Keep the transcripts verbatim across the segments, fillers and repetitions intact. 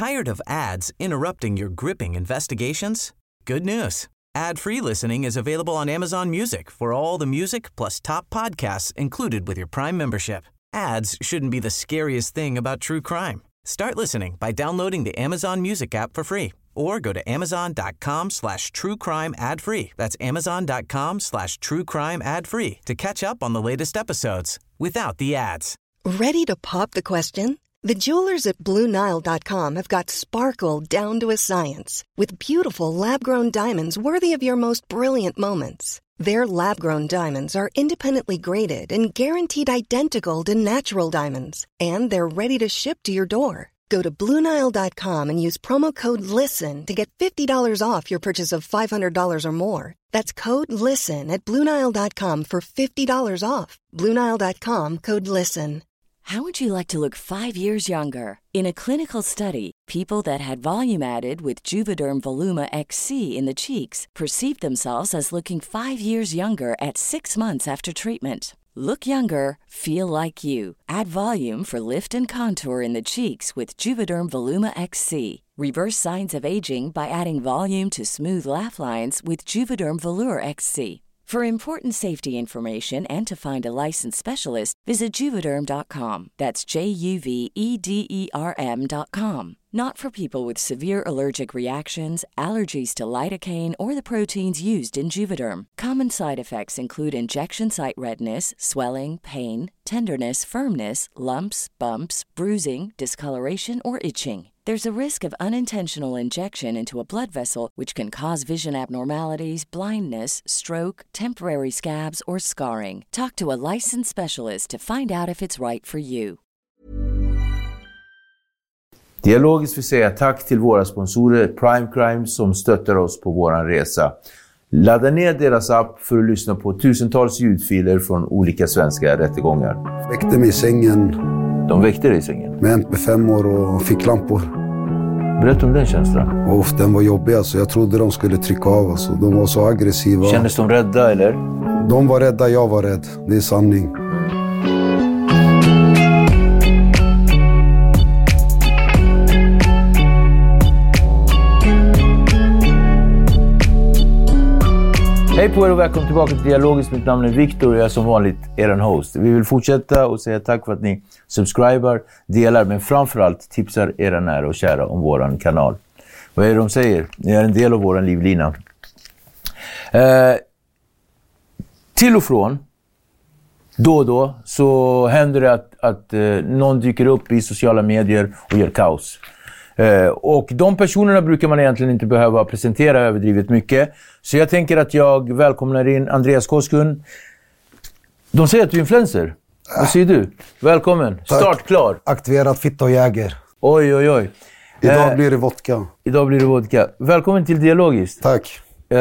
Tired of ads interrupting your gripping investigations? Good news. Ad-free listening is available on Amazon Music for all the music plus top podcasts included with your Prime membership. Ads shouldn't be the scariest thing about true crime. Start listening by downloading the Amazon Music app for free or go to amazon.com slash true crime ad free. That's amazon.com slash true crime ad free to catch up on the latest episodes without the ads. Ready to pop the question? The jewelers at Blue Nile dot com have got sparkle down to a science with beautiful lab-grown diamonds worthy of your most brilliant moments. Their lab-grown diamonds are independently graded and guaranteed identical to natural diamonds, and they're ready to ship to your door. Go to Blue Nile dot com and use promo code LISTEN to get fifty dollars off your purchase of five hundred dollars or more. That's code LISTEN at Blue Nile dot com for fifty dollars off. Blue Nile dot com, code LISTEN. How would you like to look five years younger? In a clinical study, people that had volume added with Juvederm Voluma X C in the cheeks perceived themselves as looking five years younger at six months after treatment. Look younger, feel like you. Add volume for lift and contour in the cheeks with Juvederm Voluma X C. Reverse signs of aging by adding volume to smooth laugh lines with Juvederm Volure X C. For important safety information and to find a licensed specialist, visit Juvederm dot com. That's J U V E D E R M dot com. Not for people with severe allergic reactions, allergies to lidocaine, or the proteins used in Juvederm. Common side effects include injection site redness, swelling, pain, tenderness, firmness, lumps, bumps, bruising, discoloration, or itching. There's a risk of unintentional injection into a blood vessel, which can cause vision abnormalities, blindness, stroke, temporary scabs, or scarring. Talk to a licensed specialist to find out if it's right for you. Dialogiskt vill säga tack till våra sponsorer Prime Crime som stöttar oss på våran resa. Ladda ner deras app för att lyssna på tusentals ljudfiler från olika svenska rättegångar. Väckte mig i sängen. De väckte dig i sängen? Med M P fem och ficklampor. Berätta om den känslan. Och den var jobbig, alltså. Jag trodde de skulle trycka av oss. De var så aggressiva. Kändes de rädda, eller? De var rädda, jag var rädd. Det är sanning. Hej på er och välkommen tillbaka till Dialogiskt. Mitt namn är Viktor och jag är som vanligt er host. Vi vill fortsätta och säga tack för att ni subscriber, delar, men framförallt tipsar era nära och kära om våran kanal. Vad är det de säger? Ni är en del av våran livlina. Eh, till och från, då och då, så händer det att, att eh, någon dyker upp i sociala medier och gör kaos. Uh, och de personerna brukar man egentligen inte behöva presentera överdrivet mycket. Så jag tänker att jag välkomnar in Andreas Koskun. De säger att du är influencer. Äh. Vad säger du? Välkommen. Tack. Start klar. Aktiverat fitta och jäger. Oj, oj, oj. Idag uh, blir det vodka. Idag blir det vodka. Välkommen till Dialogiskt. Tack. Uh,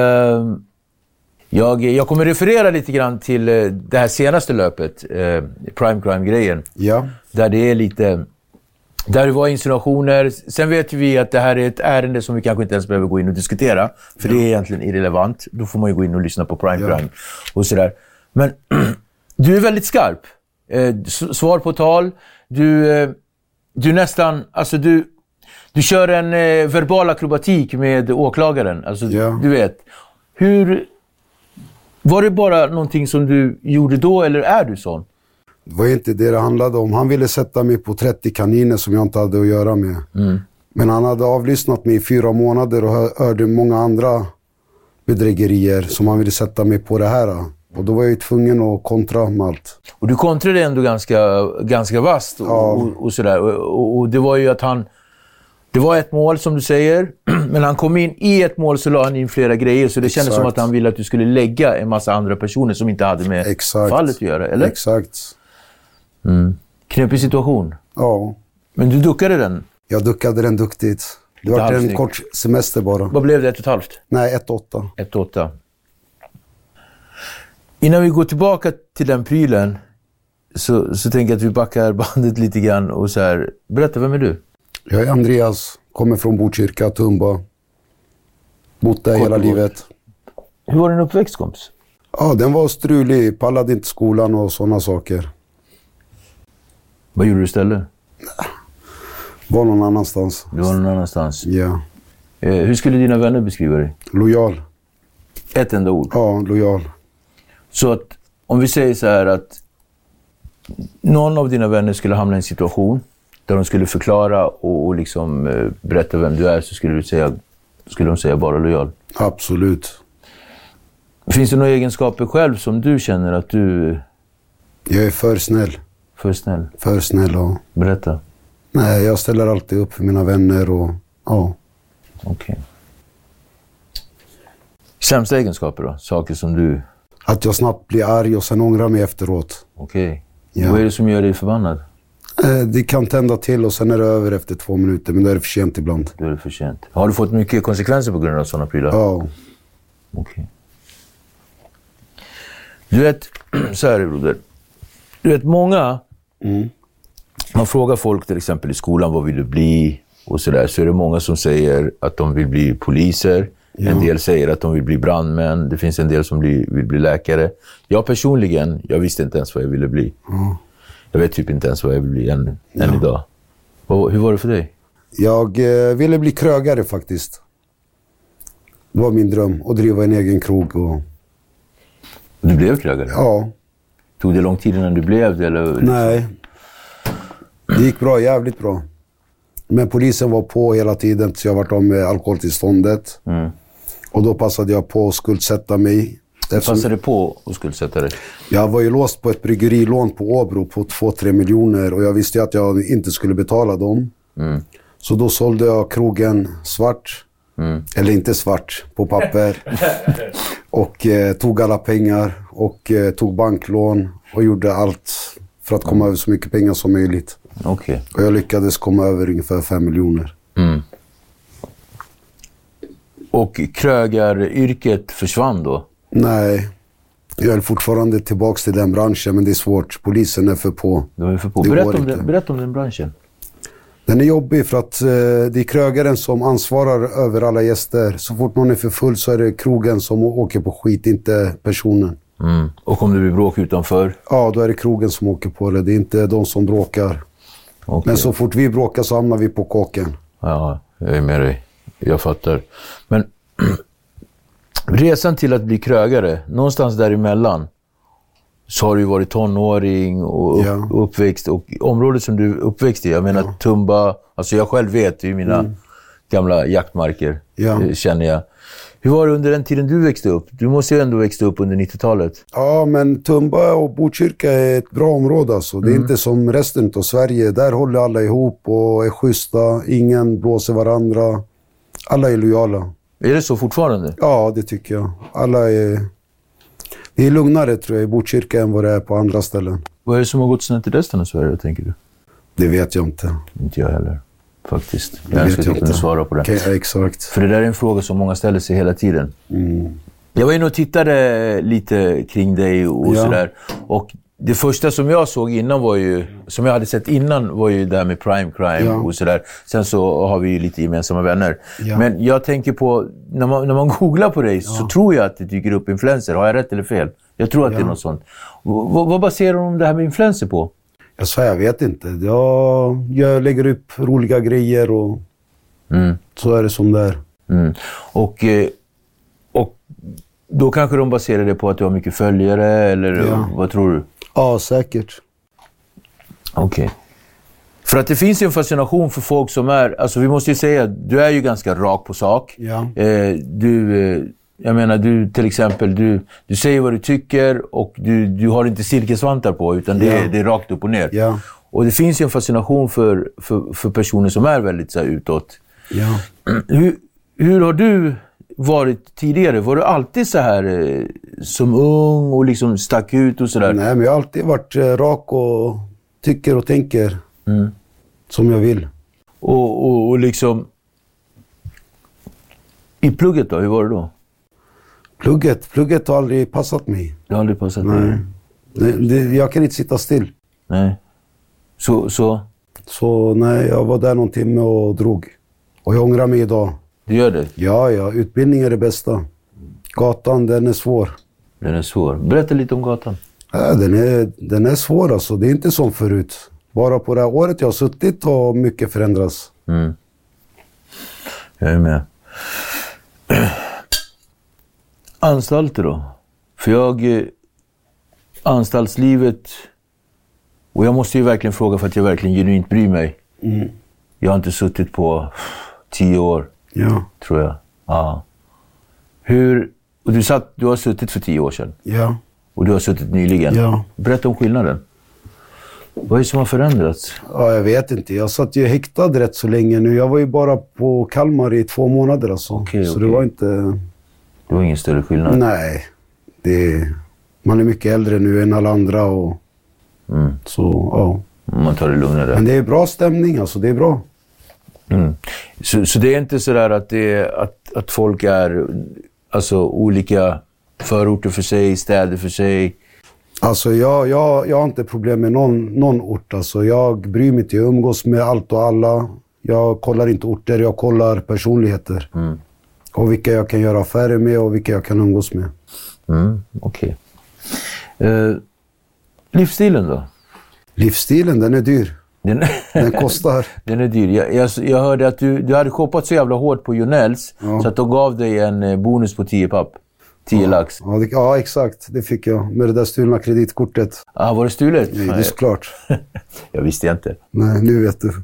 jag, jag kommer referera lite grann till uh, det här senaste löpet. Uh, Prime Crime-grejen. Ja. Där det är lite... Där det var insinuationer. Sen vet vi att det här är ett ärende som vi kanske inte ens behöver gå in och diskutera. För ja. Det är egentligen irrelevant. Då får man ju gå in och lyssna på Prime Crime. Ja. Och sådär. Men du är väldigt skarp. Eh, svar på tal. Du, eh, du nästan... Alltså du, du kör en eh, verbal akrobatik med åklagaren. Alltså ja. Du vet. Hur... Var det bara någonting som du gjorde då eller är du sån? Det var inte det det handlade om. Han ville sätta mig på trettio kaniner som jag inte hade att göra med. Mm. Men han hade avlyssnat mig i fyra månader och hörde många andra bedrägerier som han ville sätta mig på det här. Och då var jag ju tvungen att kontra med allt. Och du kontrade ändå ganska, ganska vasst och, ja. och, och sådär. Och, och det var ju att han... Det var ett mål som du säger, men han kom in i ett mål så la han in flera grejer. Så det Exakt. Kändes som att han ville att du skulle lägga en massa andra personer som inte hade med Exakt. Fallet att göra, eller? Exakt. Mm. Knepig situation. Ja. Men du duckade den? Jag duckade den duktigt. Det var en kort semester bara. Vad blev det? Ett och ett halvt? Nej, ett åtta. Ett åtta. Innan vi går tillbaka till den prylen så, så tänker jag att vi backar bandet lite grann och så här. Berätta, vem är du? Jag är Andreas, kommer från Botkyrka, Tumba. Bott där hela livet. Hur var din uppväxt, kompis? Ja, den var strulig. Pallade inte skolan och sådana saker. Vad gjorde du istället? Var någon annanstans. Du var någon annanstans? Ja. Eh, hur skulle dina vänner beskriva dig? Lojal. Ett enda ord? Ja, lojal. Så att om vi säger så här att någon av dina vänner skulle hamna i en situation där de skulle förklara och, och liksom eh, berätta vem du är, så skulle, du säga, skulle de säga bara lojal? Absolut. Finns det några egenskaper själv som du känner att du... Jag är för snäll. För snäll? För snäll, och... Berätta. Nej, jag ställer alltid upp för mina vänner och... Ja. Okej. Okay. Sämsta egenskaper då? Saker som du... Att jag snabbt blir arg och sen ångrar mig efteråt. Okej. Okay. Ja. Vad är det som gör dig förbannad? Eh, det kan tända till och sen är det över efter två minuter, men då är det för sent ibland. Då är det för sent. Har du fått mycket konsekvenser på grund av sådana prylar? Ja. Okej. Okay. Du vet, så här broder. Du vet, många... Mm. Man frågar folk till exempel i skolan, vad vill du bli? Och sådär, så är det många som säger att de vill bli poliser. Ja. En del säger att de vill bli brandmän. Det finns en del som bli, vill bli läkare. Jag personligen, jag visste inte ens vad jag ville bli. Mm. Jag vet typ inte ens vad jag vill bli än, ja. än idag. Och, hur var det för dig? Jag eh, ville bli krögare faktiskt. Det var min dröm, att driva en egen krog. Och... Du blev krögare? Ja. Tog det lång tid innan du blev det? Eller? Nej. Det gick bra, jävligt bra. Men polisen var på hela tiden, så jag varit av med alkoholtillståndet. Mm. Och då passade jag på att skuldsätta mig. Eftersom... Passade på att skuldsätta dig? Jag var ju låst på ett bryggerilån på Åbro på två tre miljoner. Och jag visste att jag inte skulle betala dem. Mm. Så då sålde jag krogen svart. Mm. Eller inte svart, på papper. och eh, tog alla pengar. Och eh, tog banklån. Och gjorde allt för att komma mm. över så mycket pengar som möjligt. Okay. Och jag lyckades komma över ungefär fem miljoner. Mm. Och krögaryrket försvann då? Nej, jag är fortfarande tillbaka till den branschen, men det är svårt. Polisen är för på. De är för på. Berätta om, den, berätta om den branschen. Den är jobbig för att eh, det är krögaren som ansvarar över alla gäster. Så fort någon är för full så är det krogen som åker på skit, inte personen. Mm. Och om det blir bråk utanför? Ja, då är det krogen som åker på det. Det är inte de som bråkar. Okay. Men så fort vi bråkar så hamnar vi på kåken. Ja, jag är med dig. Jag fattar. Men resan till att bli krögare, någonstans däremellan, så har du varit tonåring och upp, ja. uppväxt. Och området som du uppväxt i, jag menar ja. Tumba, alltså jag själv vet, det är mina mm. gamla jaktmarker, ja. känner jag. Hur var det under den tiden du växte upp? Du måste ju ändå växa upp under nittiotalet. Ja, men Tumba och Botkyrka är ett bra område alltså. Det är mm. inte som resten av Sverige. Där håller alla ihop och är schyssta. Ingen blåser varandra. Alla är lojala. Är det så fortfarande? Ja, det tycker jag. Alla är... Det är lugnare tror jag i Botkyrka än vad det är på andra ställen. Vad är det som har gått snett i resten av Sverige, tänker du? Det vet jag inte. Inte jag heller. Faktiskt. Jag önskar att jag kunde svara på det. Okay, ja, exakt. För det där är en fråga som många ställer sig hela tiden. Mm. Jag var inne och tittade lite kring dig och ja. sådär. Och det första som jag såg innan var ju, som jag hade sett innan var ju det här med prime crime ja. och sådär. Sen så har vi ju lite gemensamma vänner. Ja. Men jag tänker på, när man, när man googlar på dig ja. så tror jag att det dyker upp influencer. Har jag rätt eller fel? Jag tror att ja. det är något sånt. V- vad baserar de det här med influencer på? Jag sa, jag vet inte. Jag, jag lägger upp roliga grejer och mm. så är det som det är. Mm. Och, och då kanske de baserar det på att du har mycket följare, eller ja. vad tror du? Ja, säkert. Okej. Okay. För att det finns ju en fascination för folk som är, alltså vi måste ju säga, du är ju ganska rak på sak. Ja. Eh, du... Eh, Jag menar, du till exempel, du, du säger vad du tycker och du, du har inte silkesvantar på, utan det, ja. är, det är rakt upp och ner. Ja. Och det finns ju en fascination för, för, för personer som är väldigt så här, utåt. Ja. Hur, hur har du varit tidigare? Var du alltid så här eh, som ung och liksom stack ut och sådär? Nej, men jag har alltid varit eh, rak och tycker och tänker mm. som jag vill. Och, och, och liksom... I plugget då, hur var det då? Plugget, plugget har aldrig passat mig. Det har aldrig passat Nej. mig? Det, det, jag kan inte sitta still. Nej. Så, så? Så nej, jag var där någon timme och drog. Och jag ångrar mig idag. Du gör det? Ja, ja. Utbildning är det bästa. Gatan, den är svår. Den är svår. Berätta lite om gatan. Ja, den är, den är svår alltså. Det är inte som förut. Bara på det här året jag har suttit har mycket förändrats. Mm. Jag är med. Anstalter då? För jag... Anstaltslivet... Och jag måste ju verkligen fråga för att jag verkligen genuint bryr mig. Mm. Jag har inte suttit på tio år. Ja. Tror jag. Ja. Hur... Och du, satt, du har suttit för tio år sedan. Ja. Och du har suttit nyligen. Ja. Berätta om skillnaden. Vad är det som har förändrats? Ja, jag vet inte. Jag satt ju häktad rätt så länge nu. Jag var ju bara på Kalmar i två månader alltså. Okej, så okej. det var inte... Det var ingen större skillnad? Nej. Det... Man är mycket äldre nu än alla andra och... Mm. Så, ja. Man tar det lugnare. Men det är bra stämning alltså. Det är bra. Mm. Så, så det är inte så där att, det är, att, att folk är alltså, olika förorter för sig, städer för sig? Alltså jag, jag, jag har inte problem med någon, någon ort. Alltså jag bryr mig inte. Jag umgås med allt och alla. Jag kollar inte orter, jag kollar personligheter. Mm. Och vilka jag kan göra affärer med och vilka jag kan umgås med. Mm, okej. Okay. Eh, livsstilen då? Livsstilen, den är dyr. Den, den kostar. Den är dyr. Jag, jag, jag hörde att du, du hade shoppat så jävla hårt på Jonells ja. så att de gav dig en bonus på tio papp. tio ja. lax. Ja, det, ja, exakt. Det fick jag med det där stulna kreditkortet. Ah, var det stulet? Nej, det är såklart. Jag visste inte. Nej, nu vet du.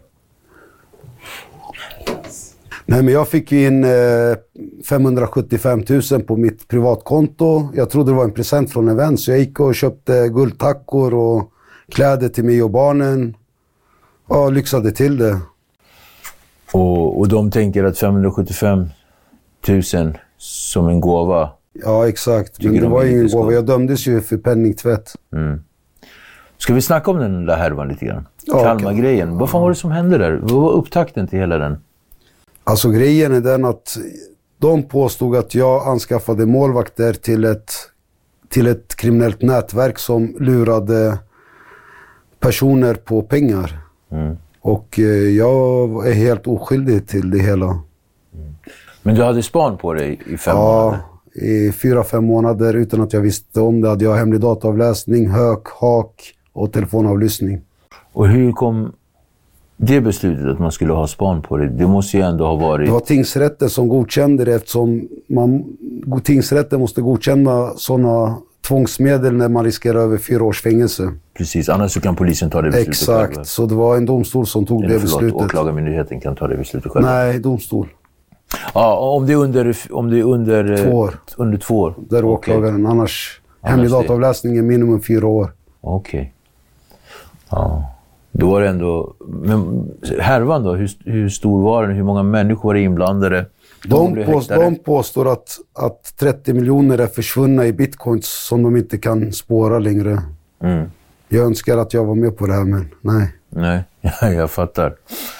Nej, men jag fick ju in eh, femhundrasjuttiofem tusen på mitt privatkonto. Jag trodde det var en present från en vän, så jag gick och köpte guldtackor och kläder till mig och barnen. Ja, lyxade till det. Och, och de tänker att femhundrasjuttiofem tusen som en gåva? Ja, exakt. Men det var ingen gåva. Jag dömdes ju för penningtvätt. Mm. Ska vi snacka om den där härvan lite grann? Ja, Kalmar-grejen. Okay. Vad fan var det som hände där? Vad var upptakten till hela den? Alltså grejen är den att de påstod att jag anskaffade målvakter till ett, till ett kriminellt nätverk som lurade personer på pengar. Mm. Och eh, jag är helt oskyldig till det hela. Mm. Men du hade span på dig i fem ja, månader? Ja, i fyra, fem månader utan att jag visste om det. Hade jag hemlig dataavläsning, hök, hak och telefonavlyssning. Och hur kom det beslutet att man skulle ha span på det? Det måste ju ändå ha varit... Det var tingsrätten som godkände det eftersom man, tingsrätten måste godkänna sådana tvångsmedel när man riskerar över fyra års fängelse. Precis, annars så kan polisen ta det beslutet. Exakt, själva. Så det var en domstol som tog Eller, det förlåt, beslutet. Åklagarmyndigheten kan ta det beslutet själv. Nej, domstol. Ja, om det är under, om det är under två år. Under två år. Där åklagaren, okay. annars, annars hemlig dataavläsning är minimum fyra år. Okej. Okay. Ja. Då var det ändå... Men härvan då, hur, hur stor var den? Hur många människor är inblandade? De, de, påst, de påstår att, att trettio miljoner är försvunna i bitcoins som de inte kan spåra längre. Mm. Jag önskar att jag var med på det här, men nej. Nej, jag fattar.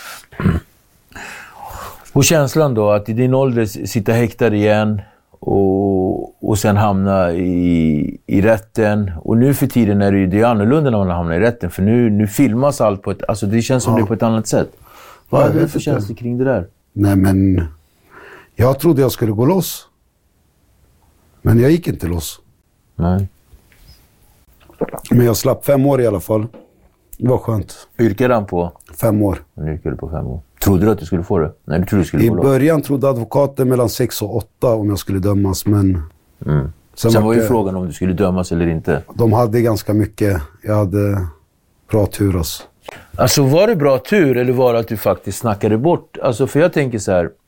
Och känslan då, att i din ålder sitta häktad igen och, och sen hamna i, i rätten. Och nu för tiden är det ju det är annorlunda när man hamnar i rätten, för nu, nu filmas allt på ett... Alltså det känns som ja. det är på ett annat sätt. Vad är det för känsla kring det där? Nej, men... Jag trodde jag skulle gå loss. Men jag gick inte loss. Nej. Men jag slapp fem år i alla fall. Det var skönt. Yrkade han på? Fem år. Han yrkade på fem år. Trodde du att du skulle få det? Nej, du trodde du skulle I få det. början trodde advokaten mellan sex och åtta om jag skulle dömas, men... Mm. Sen, Sen var ju det... frågan om du skulle dömas eller inte. De hade ganska mycket. Jag hade bra tur alltså. Alltså var det bra tur eller var det att du faktiskt snackade bort? Alltså för jag tänker så här...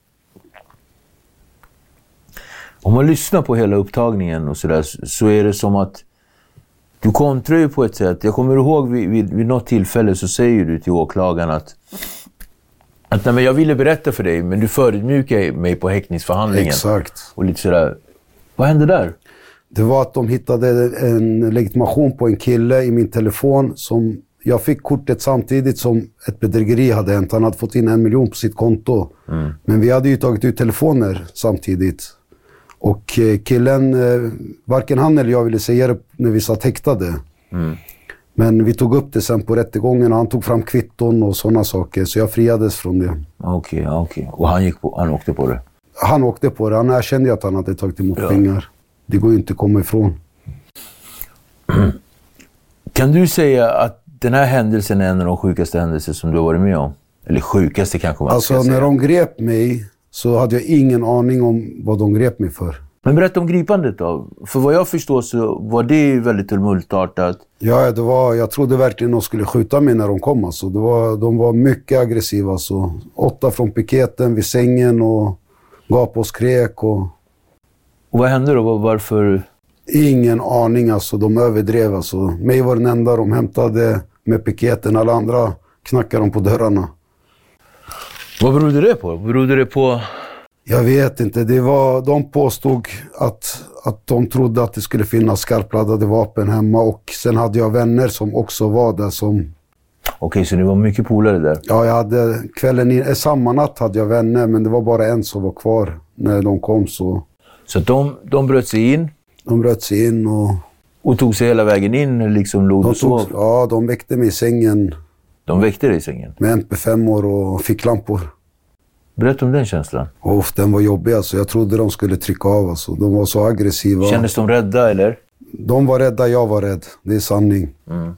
Om man lyssnar på hela upptagningen och sådär, så är det som att du kontrar ju på ett sätt. Jag kommer ihåg vid, vid, vid något tillfälle så säger du till åklagaren att, att nej, men jag ville berätta för dig, men du förödmjukade mig på häktningsförhandlingen. Exakt. Och lite sådär. Vad hände där? Det var att de hittade en legitimation på en kille i min telefon som... Jag fick kortet samtidigt som ett bedrägeri hade hänt. Han hade fått in en miljon på sitt konto. Mm. Men vi hade ju tagit ut telefoner samtidigt. Och killen, varken han eller jag ville säga det när vi satt häktade. Mm. Men vi tog upp det sen på rättegången och han tog fram kvitton och sådana saker. Så jag friades från det. Okej, okay, okej. Okay. Och han, gick på, han åkte på det? Han åkte på det. Han erkände att han hade tagit emot ja. pengar. Det går ju inte att komma ifrån. Mm. Kan du säga att den här händelsen är en av de sjukaste händelser som du har varit med om? Eller sjukaste kanske man alltså ska säga. När de grep mig så hade jag ingen aning om vad de grep mig för. Men berätta om gripandet då. För vad jag förstår så var det väldigt tumultartat. Ja, det var, jag trodde verkligen de skulle skjuta mig när de kom. Alltså. Det var, de var mycket aggressiva. Alltså. Åtta från piketen vid sängen och gap och skrek. Och... och vad hände då? Varför? Ingen aning. Alltså. De överdrev. Alltså. Mig var den enda de hämtade med piketen. Alla andra knackade de på dörrarna. Vad berodde det på? Berodde det på... Jag vet inte. Det var, de påstod att, att de trodde att det skulle finnas skarpladdade vapen hemma. Och sen hade jag vänner som också var där som... Okej, så det var mycket polare där? Ja, jag hade kvällen in, samma natt hade jag vänner, men det var bara en som var kvar när de kom. Så, så de, de bröt sig in? De bröt sig in och... Och tog sig hela vägen in, liksom låg de och sov? Tog, ja, de väckte mig i sängen. De väckte dig i sängen? Med M P fem-or och ficklampor. Berätta om den känslan. Och den var jobbig, alltså. Jag trodde de skulle trycka av. Alltså. De var så aggressiva. Kändes de rädda, eller? De var rädda, jag var rädd. Det är sanning. Mm.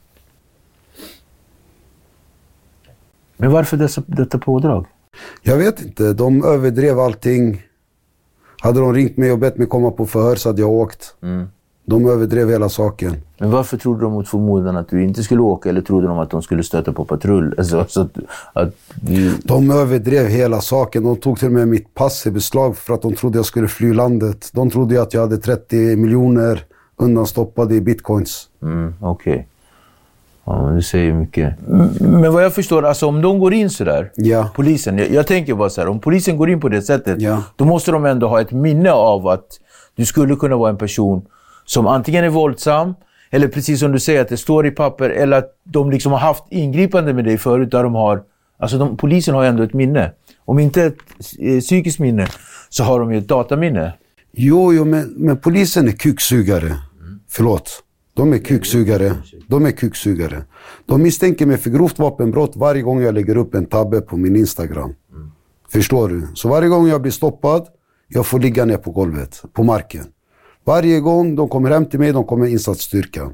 Men varför dessa, detta pådrag? Jag vet inte. De överdrev allting. Hade de ringt mig och bett mig komma på förhör så hade jag åkt. Mm. De överdrev hela saken. Men varför trodde de mot förmodan att du inte skulle åka? Eller trodde de att de skulle stöta på patrull? Alltså, så att, att du... De överdrev hela saken. De tog till och med mitt pass i beslag för att de trodde jag skulle fly landet. De trodde att jag hade trettio miljoner undanstoppade i bitcoins. Mm, okej. Okay. Ja, men det säger mycket. Men vad jag förstår, alltså om de går in så där, ja. polisen, jag, jag tänker bara så här, om polisen går in på det sättet, ja. då måste de ändå ha ett minne av att du skulle kunna vara en person som antingen är våldsam, eller precis som du säger att det står i papper, eller att de liksom har haft ingripande med dig förut där de har, alltså de, polisen har ändå ett minne. Om inte ett eh, psykiskt minne så har de ju ett dataminne. Jo, jo men, men polisen är kuksugare. Mm. Förlåt. De är kuksugare. De är kuksugare. De misstänker mig för grovt vapenbrott varje gång jag lägger upp en tabbe på min Instagram. Mm. Förstår du? Så varje gång jag blir stoppad, jag får ligga ner på golvet, på marken. Varje gång de kommer hem till mig, de kommer insatsstyrkan.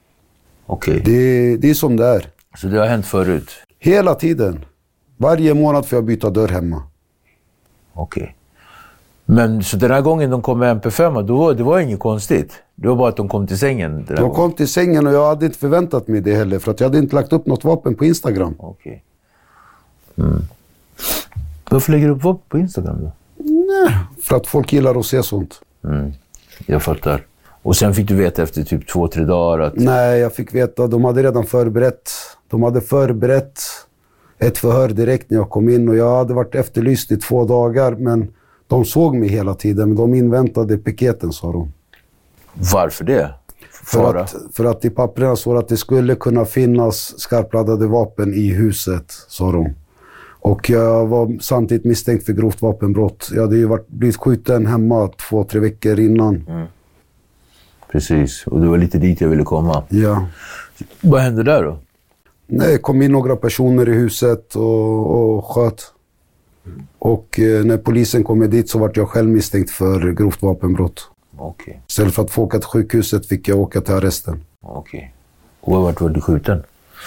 Okej. Okay. Det, det är som det är. Så det har hänt förut? Hela tiden. Varje månad får jag byta dörr hemma. Okej. Okay. Men så den här gången de kom med M P fem, då var, det var inget konstigt. Det var bara att de kom till sängen. De gången. kom till sängen och jag hade inte förväntat mig det heller. För att jag hade inte lagt upp något vapen på Instagram. Okej. Okay. Mm. Varför lägger du upp vapen på Instagram då? Nej, för att folk gillar att se sånt. Mm. Jag fattar. Och sen fick du veta efter typ två, tre dagar att... Nej, jag fick veta. De hade redan förberett. De hade förberett ett förhör direkt när jag kom in. Och jag hade varit efterlyst i två dagar. Men de såg mig hela tiden. Men de inväntade piketen, sa de. Varför det? För att, för att i papperna så att det skulle kunna finnas skarpladdade vapen i huset, sa de. Och jag var samtidigt misstänkt för grovt vapenbrott. Jag hade ju varit, blivit skjuten hemma två, tre veckor innan. Mm. Precis, och det var lite dit jag ville komma. Ja. Vad hände där då? Nej, det kom in några personer i huset och, och sköt. Mm. Och eh, när polisen kom dit så var jag själv misstänkt för grovt vapenbrott. Okej. Okay. Istället för att få åka till sjukhuset fick jag åka till arresten. Okej. Okay. Och vart var du skjuten?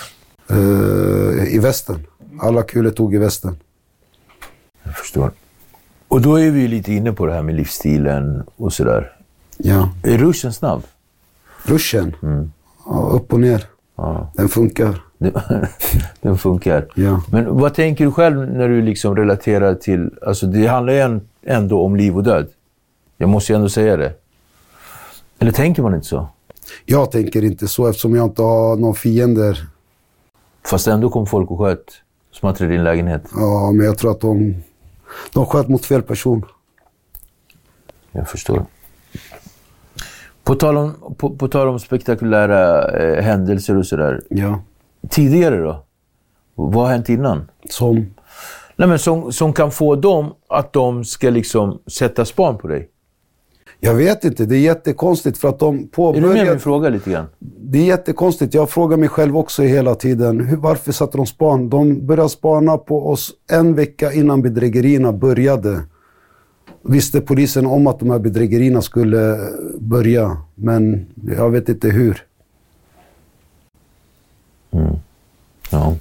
Uh, I västen. Alla kulor tog i västen. Jag förstår. Och då är vi lite inne på det här med livsstilen och sådär. Ja. Är ruschen snabb? Ruschen? Mm. Ja, upp och ner. Ja. Den funkar. Den funkar. Ja. Men vad tänker du själv när du liksom relaterar till... Alltså det handlar ju ändå om liv och död. Jag måste ju ändå säga det. Eller tänker man inte så? Jag tänker inte så eftersom jag inte har någon fiender. Fast ändå kom folk och sköt, smattrade din lägenhet. Ja, men jag tror att de, de sköt mot fel person. Jag förstår. På tal om, på, på tal om spektakulära eh, händelser och sådär. Ja. Tidigare då? Vad har hänt innan? Som? Nej, men som, som kan få dem att de ska liksom sätta span på dig. Jag vet inte, det är jättekonstigt för att de påbörjar... Är du med min fråga lite grann? Det är jättekonstigt, jag frågar mig själv också hela tiden. Hur, varför satte de span? De började spana på oss en vecka innan bedrägerierna började. Visste polisen om att de här bedrägerierna skulle börja, men jag vet inte hur. Mm. Ja.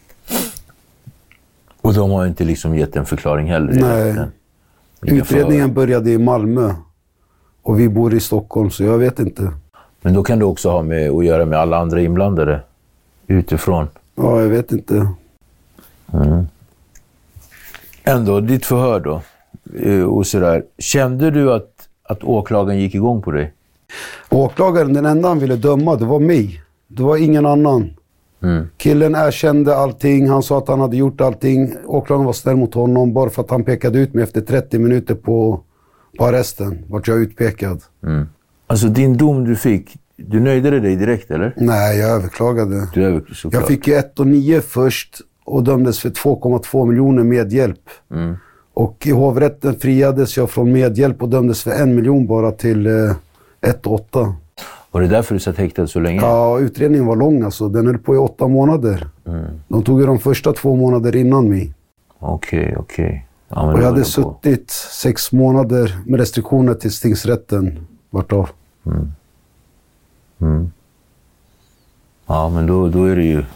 Och de har inte liksom gett en förklaring heller? Nej. Utredningen för... började i Malmö. Och vi bor i Stockholm, så jag vet inte. Men då kan du också ha med att göra med alla andra inblandade utifrån? Ja, jag vet inte. Mm. Ändå, ditt förhör då? Och sådär. Kände du att, att åklagaren gick igång på dig? Åklagaren, den enda han ville döma, det var mig. Det var ingen annan. Mm. Killen erkände allting. Han sa att han hade gjort allting. Åklagaren var snäll mot honom bara för att han pekade ut mig efter trettio minuter på, på arresten. Vart jag utpekad. Mm. Alltså din dom du fick, du nöjde dig direkt eller? Nej, jag överklagade. Du överklagade. Jag fick ju ett och nio först och dömdes för två komma två miljoner medhjälp. Mm. Och i hovrätten friades jag från medhjälp och dömdes för en miljon bara till eh, ett och åtta. Var det därför du satt häktad så länge? Ja, utredningen var lång alltså. Den höll på i åtta månader. Mm. De tog ju de första två månader innan mig. Okej, okay, okej. Okay. Ja, och jag hade suttit på. sex månader med restriktioner till tingsrätten vart av. Mm. Mm. Ja, men då, då är det ju...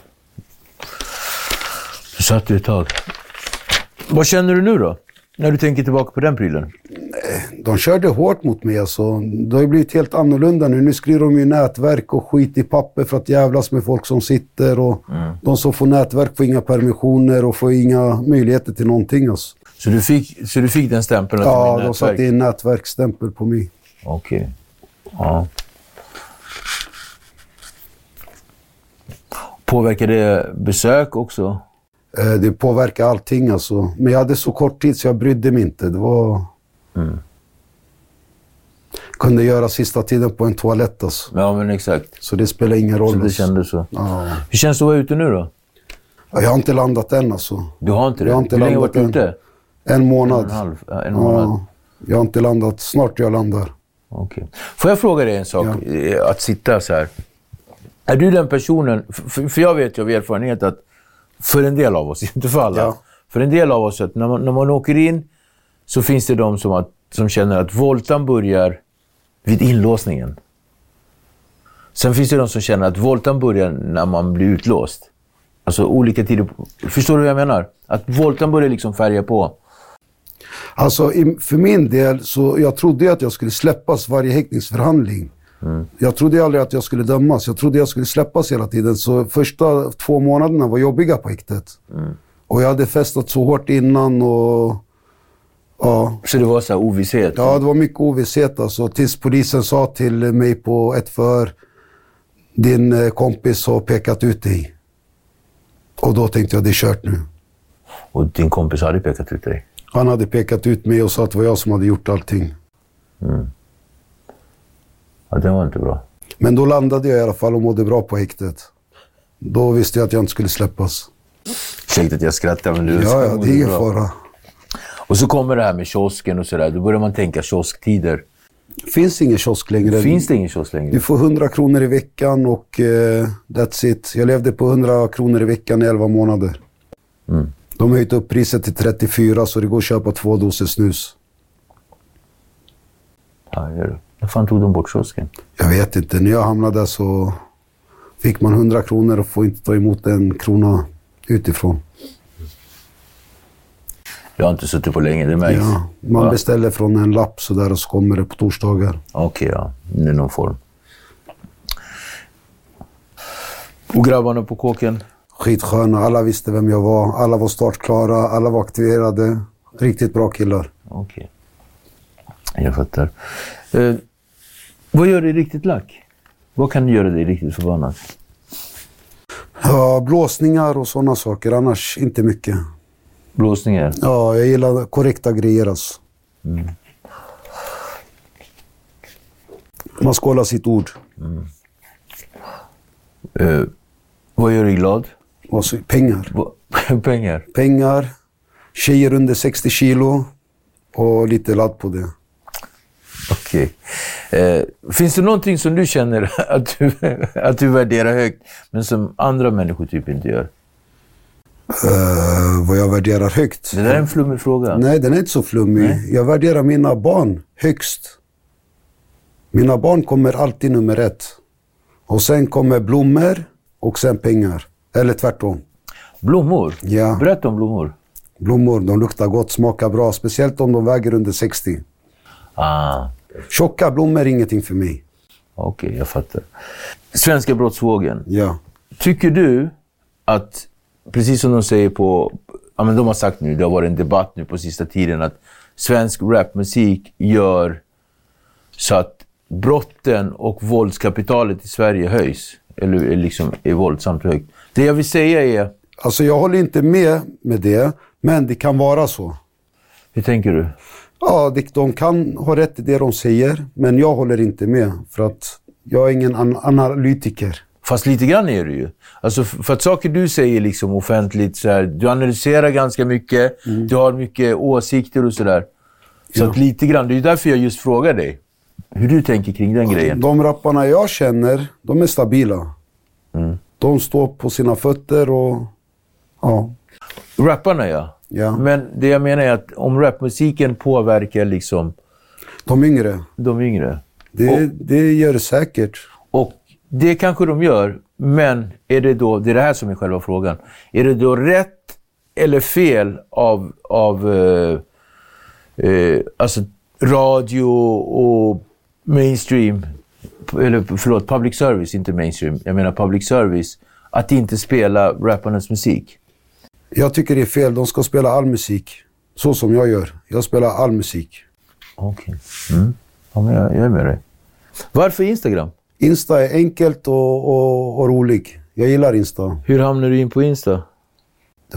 Du satt ju ett tag. Vad känner du nu då? När du tänker tillbaka på den prylen? De körde hårt mot mig alltså. Det har ju blivit helt annorlunda nu. Nu skriver de ju nätverk och skit i papper för att jävlas med folk som sitter. Och mm. de som får nätverk får inga permissioner och får inga möjligheter till någonting alltså. Så du fick, så du fick den stämpeln? Ja, de satte in nätverksstämpel på mig. Okej. Okay. Ja. Påverkar det besök också? Det påverkar allting alltså. Men jag hade så kort tid så jag brydde mig inte. Det var... Mm. Kunde göra sista tiden på en toalett alltså. Ja, men exakt. Så det spelar ingen roll. Så det alltså. Kändes så. Ja. Hur känns det att vara ute nu då? Ja, jag har inte landat än alltså. Du har inte det? Jag har inte Hur länge har du varit ute? En månad. En, halv, en månad. Ja, jag har inte landat. Snart jag landar. Okej. Får jag fråga dig en sak? Ja. Att sitta så här. Är du den personen, för, för jag vet ju av erfarenhet att för en del av oss, inte för alla, ja. För en del av oss att när man, när man åker in så finns det de som, att, som känner att voltan börjar vid inlåsningen. Sen finns det de som känner att voltan börjar när man blir utlåst. Alltså olika tider. Förstår du vad jag menar? Att voltan börjar liksom färga på. Alltså i, för min del så jag trodde att jag skulle släppas varje häktningsförhandling. Mm. Jag trodde aldrig att jag skulle dömas. Jag trodde jag skulle släppas hela tiden. Så första två månaderna var jobbiga på häktet. Mm. Och jag hade festat så hårt innan och... Ja. Så det var så här ovisshet? Ja, det var mycket ovisshet. Alltså, tills polisen sa till mig på ett för din kompis har pekat ut dig. Och då tänkte jag, det är kört nu. Och din kompis hade pekat ut dig? Han hade pekat ut mig och sa att det var jag som hade gjort allting. Mm. Ja, det var inte bra. Men då landade jag i alla fall och mådde bra på häktet. Då visste jag att jag inte skulle släppas. Säkert att jag skrattar, men du... Ja, ja, det är ingen fara. Och så kommer det här med kiosken och sådär. Då börjar man tänka kiosktider. Finns ingen kiosk längre. Finns det ingen kiosk längre? Du får hundra kronor i veckan och uh, that's it. Jag levde på hundra kronor i veckan i elva månader. Mm. De har höjt upp priset till trettiofyra så det går att köpa två doser snus. Ja, gör det. När fan tog de bort kiosken? Jag vet inte. När jag hamnade där så fick man hundra kronor och får inte ta emot en krona utifrån. Jag har inte suttit på länge, det märks. Ja, man Va? beställer från en lapp så där och så kommer det på torsdagar. Okej, okay, ja. I någon form. Och grabbarna på kåken? Skitsköna. Alla visste vem jag var. Alla var startklara. Alla var aktiverade. Riktigt bra killar. Okej. Okay. Jag fattar. Eh, vad gör dig riktigt lack? Vad kan göra dig riktigt förbannad? Ja, blåsningar och sådana saker. Annars inte mycket. Blåsningar? Ja, jag gillar korrekta grejer alltså. Mm. Man ska hålla sitt ord. Mm. Eh, vad gör dig glad? Alltså, pengar. Pengar? Pengar. Tjejer under sextio kilo. Och lite ladd på det. Okej. Okay. Eh, finns det någonting som du känner att du, att du värderar högt men som andra människor typ inte gör? Uh, vad jag värderar högt? Det där är en flummig fråga. Nej, den är inte så flummig. Nej. Jag värderar mina barn högst. Mina barn kommer alltid nummer ett. Och sen kommer blommor och sen pengar. Eller tvärtom. Blommor? Ja. Berätta om blommor. Blommor, de luktar gott, smakar bra. Speciellt om de väger under sextio. Ah. Tjocka blommor är ingenting för mig. Okej, okay, jag fattar. Svenska brottsvågen. Ja. Tycker du att, precis som de säger på, ja men de har sagt nu, det har varit en debatt nu på sista tiden, att svensk rapmusik gör så att brotten och våldskapitalet i Sverige höjs. Eller är liksom är våldsamt högt. Det jag vill säga är... Alltså jag håller inte med med det, men det kan vara så. Hur tänker du? Ja, de kan ha rätt i det de säger, men jag håller inte med. För att jag är ingen an- analytiker. Fast lite grann är det ju. Alltså för att saker du säger liksom offentligt så här, du analyserar ganska mycket, mm. du har mycket åsikter och sådär. Så ja. Att lite grann, det är därför jag just frågar dig hur du tänker kring den grejen. De rapparna jag känner, de är stabila. Mm. De står på sina fötter och ja. Rapparna ja. ja. Men det jag menar är att om rapmusiken påverkar liksom de yngre. De yngre. Det, och, det gör det säkert. Och det kanske de gör, men är det då, det är det här som är själva frågan. Är det då rätt eller fel av, av eh, eh, alltså radio och mainstream, eller förlåt, public service, inte mainstream, jag menar public service, att inte spela rapparnas musik? Jag tycker det är fel, de ska spela all musik. Så som jag gör. Jag spelar all musik. Okej. Okay. Mm. Ja, men jag, jag är med dig. Varför Instagram? Insta är enkelt och, och, och rolig. Jag gillar Insta. Hur hamnade du in på Insta? Det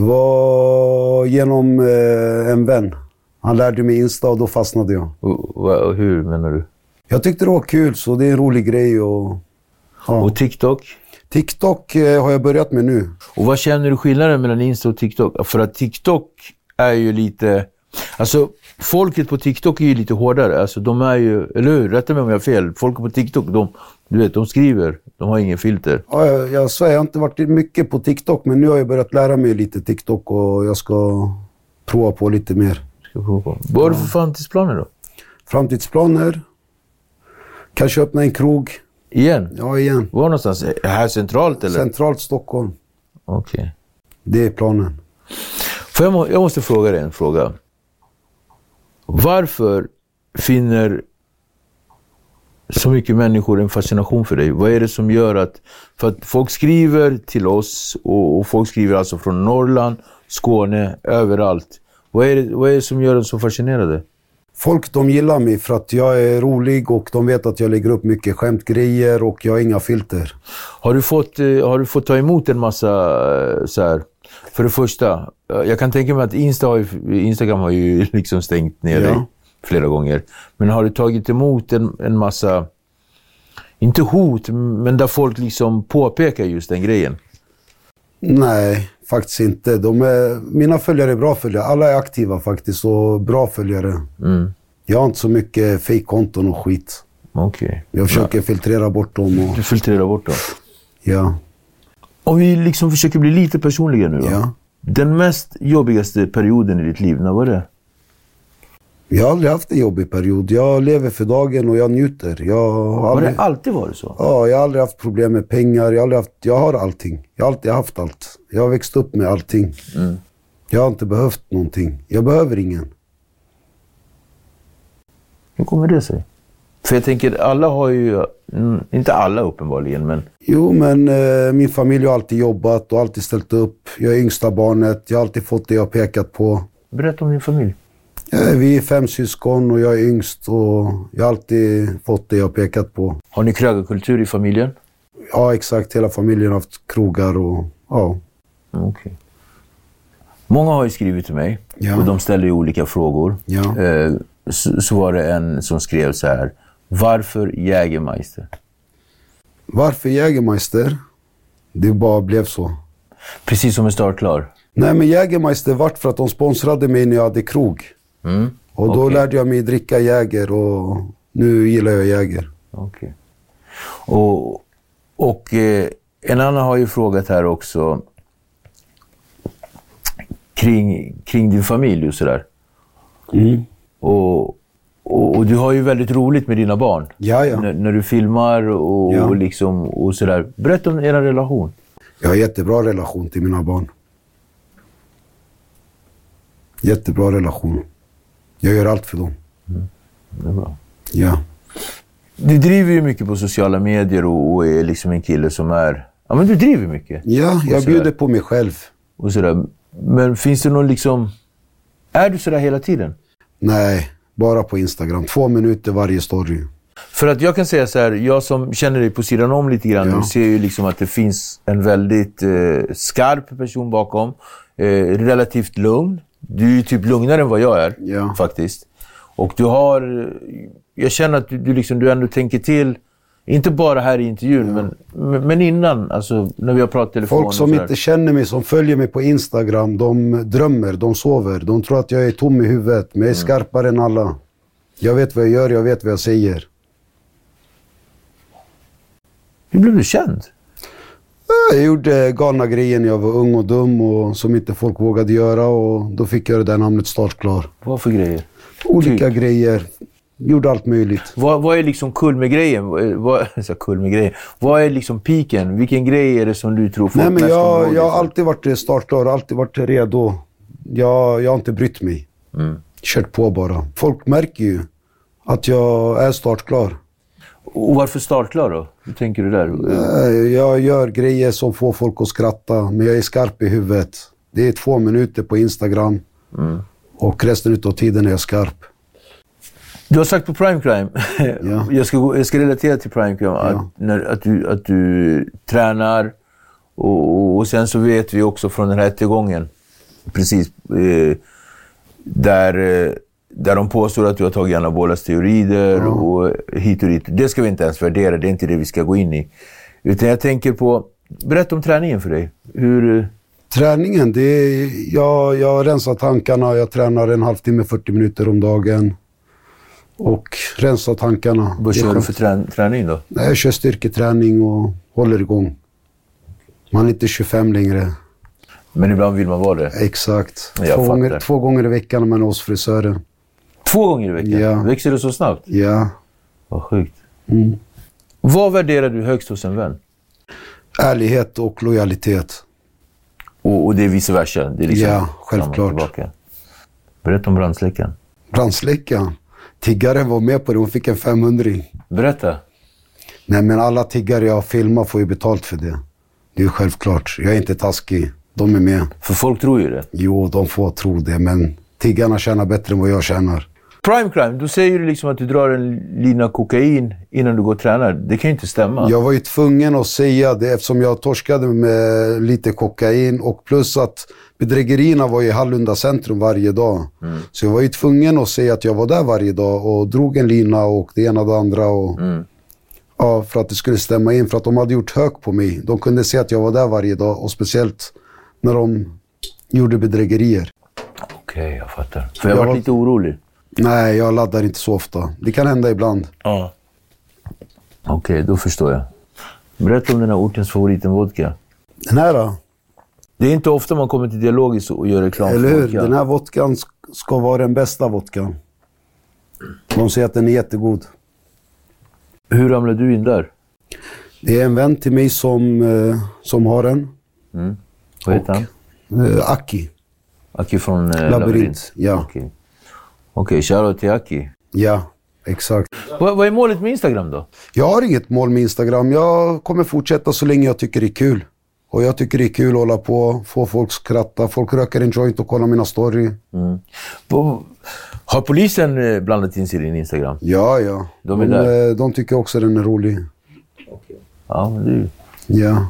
var genom eh, en vän. Han lärde mig Insta och då fastnade jag. Och, och hur menar du? Jag tyckte det var kul, så det är en rolig grej. Och, ja. Och TikTok? TikTok eh, har jag börjat med nu. Och vad känner du skillnaden mellan Insta och TikTok? För att TikTok är ju lite... Alltså, folket på TikTok är ju lite hårdare. Alltså, de är ju... Eller hur? Rätta mig om jag har fel. Folket på TikTok, de, du vet, de skriver. De har ingen filter. Ja, jag, jag, så jag har inte varit mycket på TikTok, men nu har jag börjat lära mig lite TikTok och jag ska prova på lite mer. Ska prova på. Vad har du för framtidsplaner då? Framtidsplaner? Kanske öppna en krog. Igen? Ja, igen. Var någonstans? Här centralt eller? Centralt Stockholm. Okej. Okay. Det är planen. För jag, må, jag måste fråga dig en fråga. Varför finner så mycket människor en fascination för dig? Vad är det som gör att... För att folk skriver till oss och, och folk skriver alltså från Norrland, Skåne, överallt. Vad är det, vad är det som gör dem så fascinerade? Folk, de gillar mig för att jag är rolig och de vet att jag lägger upp mycket skämtgrejer och jag har inga filter. Har du fått, har du fått ta emot en massa så här? För det första, jag kan tänka mig att Insta har ju, Instagram har ju liksom stängt ner dig ja. flera gånger. Men har du tagit emot en, en massa, inte hot, men där folk liksom påpekar just den grejen? Nej, faktiskt inte. De är, mina följare är bra följare. Alla är aktiva faktiskt och bra följare. Mm. Jag har inte så mycket fake-konton och skit. Okej. Okay. Jag försöker ja. filtrera bort dem. Och... Du filtrerar bort dem? Ja. Om vi liksom försöker bli lite personliga nu då. Ja. Den mest jobbigaste perioden i ditt liv, när var det? Jag har aldrig haft en jobbig period. Jag lever för dagen och jag njuter. Jag har aldrig... Har det alltid varit så? Ja, jag har aldrig haft problem med pengar. Jag har, aldrig haft... jag har allting. Jag har alltid haft allt. Jag har växt upp med allting. Mm. Jag har inte behövt någonting. Jag behöver ingen. Hur kommer det sig? För jag tänker, alla har ju... Inte alla uppenbarligen, men... Jo, men eh, min familj har alltid jobbat och alltid ställt upp. Jag är yngsta barnet. Jag har alltid fått det jag har pekat på. Berätta om din familj. Vi är fem syskon och jag är yngst och jag har alltid fått det jag pekat på. Har ni krögarkultur i familjen? Ja, exakt. Hela familjen har haft krogar och ja. Okej. Okay. Många har ju skrivit till mig ja. och de ställer ju olika frågor. Ja. Eh, så, så var det en som skrev så här: varför Jägermeister? Varför Jägermeister? Det bara blev så. Precis som en startklar? Nej, men Jägermeister vart för att de sponsrade mig när jag hade krog. Mm. Och då okay. lärde jag mig dricka Jäger och nu gillar jag Jäger. Okej. Okay. Och, och eh, en annan har ju frågat här också kring, kring din familj och sådär. Mm. Och, och, och du har ju väldigt roligt med dina barn. Ja, ja. N- när du filmar och, ja. och, liksom, och sådär. Berätta om er relation. Jag har jättebra relation till mina barn. Jättebra relation. Jag gör allt för dem. Mm. Det är bra. Ja. Du driver ju mycket på sociala medier och, och är liksom en kille som är... Ja, men du driver mycket. Ja, jag bjuder på mig själv. Och sådär. Men finns det någon liksom... Är du sådär hela tiden? Nej, bara på Instagram. Två minuter varje story. För att jag kan säga så här, jag som känner dig på sidan om lite grann, ja. ser ju liksom att det finns en väldigt eh, skarp person bakom. Eh, relativt lugn. Du är ju typ lugnare än vad jag är, ja. faktiskt. Och du har... Jag känner att du, du, liksom, du ändå tänker till, inte bara här i intervjun, ja. men, men innan, alltså när vi har pratat telefon. Folk som inte känner mig, som följer mig på Instagram, de drömmer, de sover. De tror att jag är tom i huvudet, men jag är mm. skarpare än alla. Jag vet vad jag gör, jag vet vad jag säger. Hur blev du känd? Jag gjorde galna grejer när jag var ung och dum och som inte folk vågade göra, och då fick jag det där namnet Startklar. Vad för grejer? Olika typ. grejer. Gjorde allt möjligt. Vad, vad är liksom kul med grejen? Vad, så kul med grejen? Vad är liksom piken? Vilken grej är det som du tror folk Nej, men mest jag, om? jag har alltid varit startklar, alltid varit redo. Jag, jag har inte brytt mig. Mm. Kört på bara. Folk märker ju att jag är startklar. Och varför startklar då? Hur tänker du där? Jag gör grejer som får folk att skratta, men jag är skarp i huvudet. Det är två minuter på Instagram mm. och resten av tiden är jag skarp. Du har sagt på Prime Crime, ja. jag, ska, jag ska relatera till Prime Crime, att, ja. när, att, du, att du tränar och, och sen så vet vi också från den här rättegången, precis, eh, där, där de påstår att du har tagit anabola steroider ja. och hit och dit. Det ska vi inte ens värdera, det är inte det vi ska gå in i. Utan jag tänker på, berätta om träningen för dig. Hur... Träningen, det är, jag, jag rensar tankarna, jag tränar en halvtimme, fyrtio minuter om dagen. Och rensa tankarna. Vad kör du för trä- träning då? Nej, jag kör styrketräning och håller igång. Man är inte tjugofem längre. Men ibland vill man vara det? Exakt. Två gånger, två gånger i veckan när man är hos frisören. Två gånger i veckan? Ja. Växer det så snabbt? Ja. Vad sjukt. Mm. Vad värderar du högst hos en vän? Ärlighet och lojalitet. Och, och det är vice versa? Det är liksom ja, självklart. Berätta om brandsläckaren. Brandsläckaren? Tiggaren var med på det, hon fick en femhundring. Berätta. Nej, men alla tiggare jag filmar får ju betalt för det. Det är självklart. Jag är inte taskig. De är med. För folk tror ju det. Jo, de får tro det, men tiggarna tjänar bättre än vad jag tjänar. Prime Crime, då säger du liksom att du drar en lina kokain innan du går och tränar. Det kan ju inte stämma. Jag var ju tvungen att säga det eftersom jag torskade med lite kokain, och plus att bedrägerierna var i Hallunda centrum varje dag. Mm. Så jag var ju tvungen att säga att jag var där varje dag och drog en lina och det ena och det andra. Och, mm. ja, för att det skulle stämma in, för att de hade gjort hög på mig. De kunde se att jag var där varje dag, och speciellt när de gjorde bedrägerier. Okej, okay, jag fattar. För jag, jag var lite orolig. Nej, jag laddar inte så ofta. Det kan hända ibland. Ja. Okej, okay, då förstår jag. Berätta om den här ortens favoriten vodka. Den här då? Det är inte ofta man kommer till Dialogiskt och gör reklam för Eller hur? vodka. Den här vodkan ska vara den bästa vodkan. De säger att den är jättegod. Hur ramlade du in där? Det är en vän till mig som, eh, som har den. Mm. Vad heter och, han? Eh, Aki. Aki från eh, Labyrint. Labyrint. Ja. Okej, okay. okay, shoutout till Aki. Ja, exakt. Vad, vad är målet med Instagram då? Jag har inget mål med Instagram. Jag kommer fortsätta så länge jag tycker det är kul. Och jag tycker det är kul att hålla på, få folk skratta. Folk röker en joint och kollar mina story. Mm. Har polisen blandat in sig i din Instagram? Ja, ja. De, är de, där. de tycker också den är rolig. Okay. Ja, men du... Ja.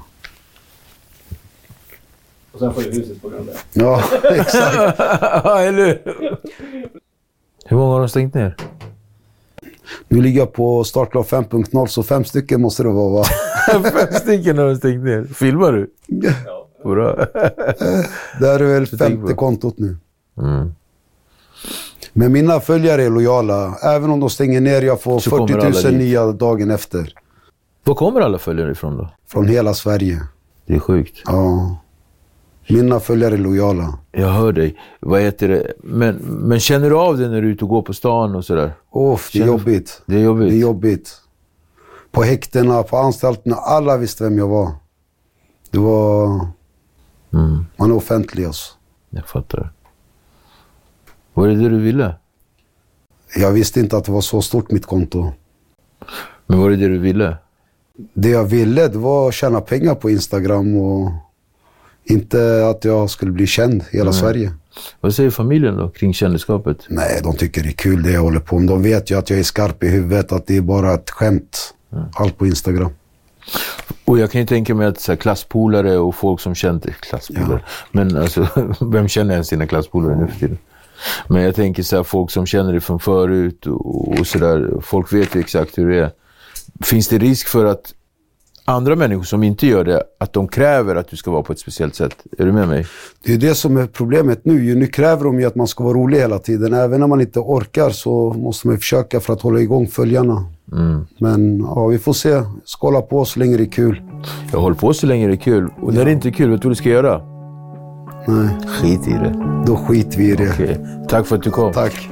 Och sen får ju huset på grund av det. Ja, exakt. Ja, eller hur många har de stängt ner? Nu ligger jag på Startklar fem punkt noll, så fem stycken måste det vara, va? Fem stycken har de stängt ner. Filmar du? Ja. Bra. Det är väl femte kontot nu. Mm. Men mina följare är lojala. Även om de stänger ner, jag får så fyrtio tusen nya dagen efter. Var kommer alla följare ifrån då? Från hela Sverige. Det är sjukt. Ja. Mina följare är lojala. Jag hör dig. Vad heter det? Men, men känner du av det när du är ute och går på stan och sådär? Åh, det är jobbigt. Det är jobbigt. Det är jobbigt. På häktena, på anstalterna, alla visste vem jag var. Det var... Mm. Man är offentlig alltså. Jag fattar. Var det det du ville? Jag visste inte att det var så stort mitt konto. Men var det det du ville? Det jag ville, det var att tjäna pengar på Instagram och inte att jag skulle bli känd i hela Nej. Sverige. Vad säger familjen då kring kändisskapet? Nej, de tycker det är kul det jag håller på med. De vet ju att jag är skarp i huvudet, att det är bara ett skämt. Mm. Allt på Instagram. Och jag kan ju tänka mig att så här, klasspolare och folk som känner klasspolare, ja. Men alltså, vem känner ens sina klasspolare nu för tiden? Men jag tänker så här, folk som känner det från förut och, och sådär, folk vet ju exakt hur det är. Finns det risk för att andra människor som inte gör det, att de kräver att du ska vara på ett speciellt sätt? Är du med mig? Det är det som är problemet nu. Nu kräver de ju att man ska vara rolig hela tiden. Även när man inte orkar så måste man försöka för att hålla igång följarna. Mm. Men ja, vi får se. Skåla på så länge det är kul. Jag håller på så länge det är kul. Och när det inte är kul, vet du vad du ska göra? Nej. Skit i det. Då skit vi i det. Okay. Tack för att du kom. Tack.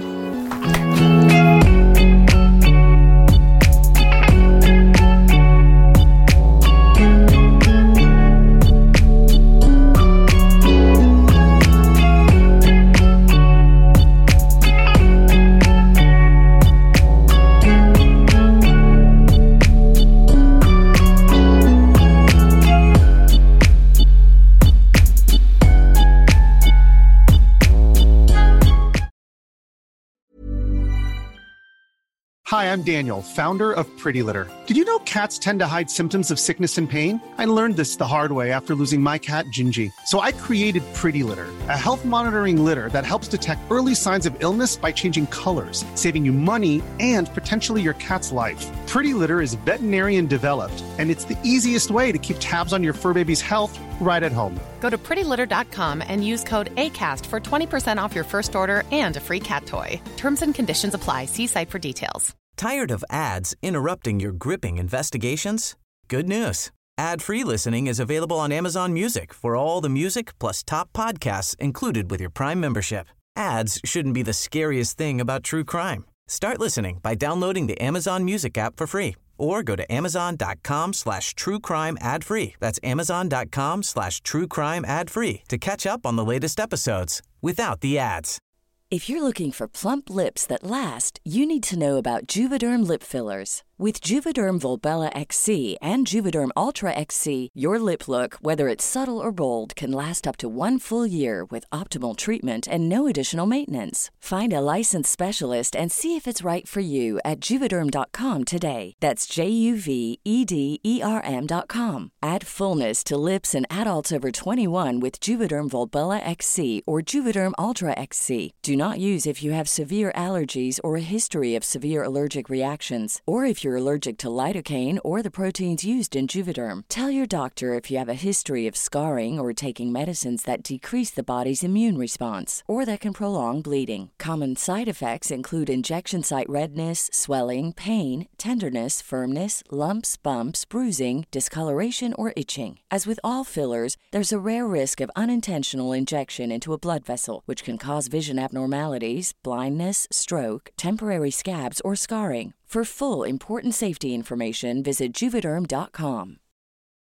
Hi, I'm Daniel, founder of Pretty Litter. Did you know cats tend to hide symptoms of sickness and pain? I learned this the hard way after losing my cat, Gingy. So I created Pretty Litter, a health monitoring litter that helps detect early signs of illness by changing colors, saving you money and potentially your cat's life. Pretty Litter is veterinarian developed, and it's the easiest way to keep tabs on your fur baby's health right at home. Go to pretty litter dot com and use code ACAST for twenty percent off your first order and a free cat toy. Terms and conditions apply. See site for details. Tired of ads interrupting your gripping investigations? Good news. Ad-free listening is available on Amazon Music for all the music plus top podcasts included with your Prime membership. Ads shouldn't be the scariest thing about true crime. Start listening by downloading the Amazon Music app for free or go to amazon.com slash true crime ad free. That's amazon.com slash true crime ad free to catch up on the latest episodes without the ads. If you're looking for plump lips that last, you need to know about Juvederm lip fillers. With Juvederm Volbella X C and Juvederm Ultra X C, your lip look, whether it's subtle or bold, can last up to one full year with optimal treatment and no additional maintenance. Find a licensed specialist and see if it's right for you at Juvederm dot com today. That's J U V E D E R M dot com. Add fullness to lips in adults over twenty-one with Juvederm Volbella X C or Juvederm Ultra X C. Do not use if you have severe allergies or a history of severe allergic reactions, or if you're allergic to lidocaine or the proteins used in Juvederm. Tell your doctor if you have a history of scarring or taking medicines that decrease the body's immune response or that can prolong bleeding. Common side effects include injection site redness, swelling, pain, tenderness, firmness, lumps, bumps, bruising, discoloration, or itching. As with all fillers, there's a rare risk of unintentional injection into a blood vessel, which can cause vision abnormalities, blindness, stroke, temporary scabs, or scarring. For full, important safety information, visit Juvederm dot com.